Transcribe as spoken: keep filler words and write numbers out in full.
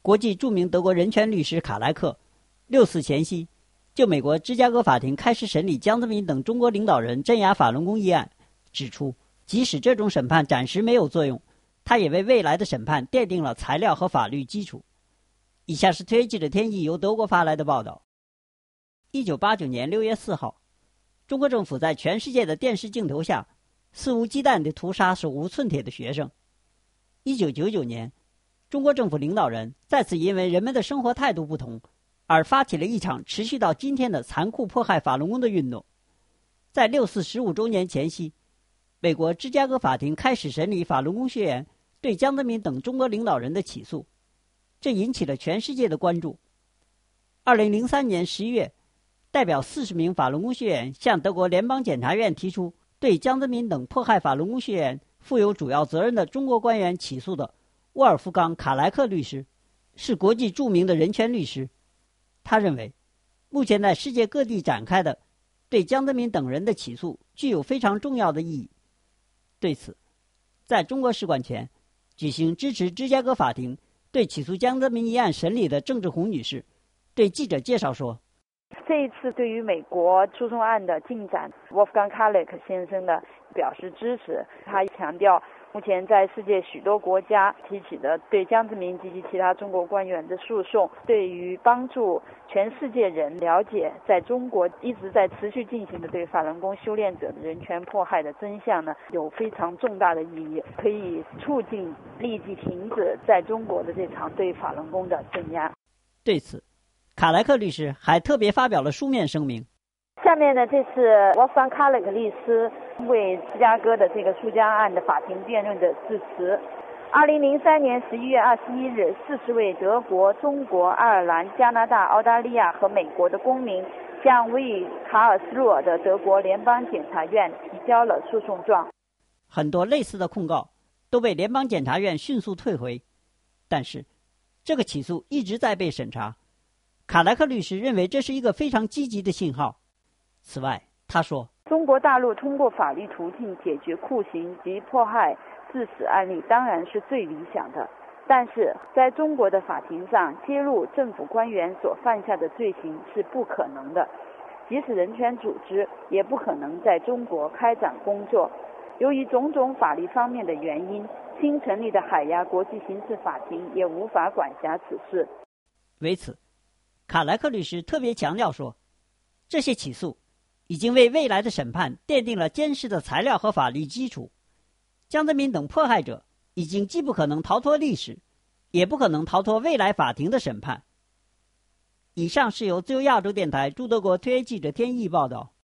国际著名德国人权律师卡莱克六四前夕就美国芝加哥法庭开始审理江泽民等中国领导人镇压法轮功一案，指出即使这种审判暂时没有作用，他也为未来的审判奠定了材料和法律基础。以下是推记者天意由德国发来的报道。一九八九年六月四号，中国政府在全世界的电视镜头下肆无忌惮地屠杀手无寸铁的学生。一九九九年，中国政府领导人再次因为人们的生活态度不同而发起了一场持续到今天的残酷迫害法轮功的运动。在六四十五周年前夕，美国芝加哥法庭开始审理法轮功学员对江泽民等中国领导人的起诉，这引起了全世界的关注。二零零三年十一月，代表四十名法轮功学员向德国联邦检察院提出对江泽民等迫害法轮功学员负有主要责任的中国官员起诉的沃尔夫冈·卡莱克律师是国际著名的人权律师。他认为，目前在世界各地展开的对江泽民等人的起诉具有非常重要的意义。对此，在中国使馆前举行支持芝加哥法庭对起诉江泽民一案审理的郑志红女士对记者介绍说， 这一次对于美国诉讼案的进展，沃夫冈·卡莱克先生的表示支持。他强调，目前在世界许多国家提起的对江泽民及其其他中国官员的诉讼，对于帮助全世界人了解在中国一直在持续进行的对法轮功修炼者的人权迫害的真相呢，有非常重大的意义，可以促进立即停止在中国的这场对法轮功的镇压。 对此，卡莱克律师还特别发表了书面声明。 下面呢，这是沃夫冈·卡莱克律师为芝加哥的这个诉江案的法庭辩论的致辞。二零零三年十一月二十一日，四十位德国、中国、爱尔兰、加拿大、澳大利亚和美国的公民向为卡尔斯鲁尔的德国联邦检察院提交了诉讼状。 很多类似的控告都被联邦检察院迅速退回，但是这个起诉一直在被审查。卡莱克律师认为这是一个非常积极的信号。此外，他说， 中国大陆通过法律途径解决酷刑及迫害致死案例当然是最理想的，但是在中国的法庭上揭露政府官员所犯下的罪行是不可能的，即使人权组织也不可能在中国开展工作。由于种种法律方面的原因，新成立的海牙国际刑事法庭也无法管辖此事。 为此，卡莱克律师特别强调说，这些起诉已经为未来的审判奠定了坚实的材料和法律基础。江泽民等迫害者已经既不可能逃脱历史，也不可能逃脱未来法庭的审判。以上是由自由亚洲电台驻德国特约记者天意报道。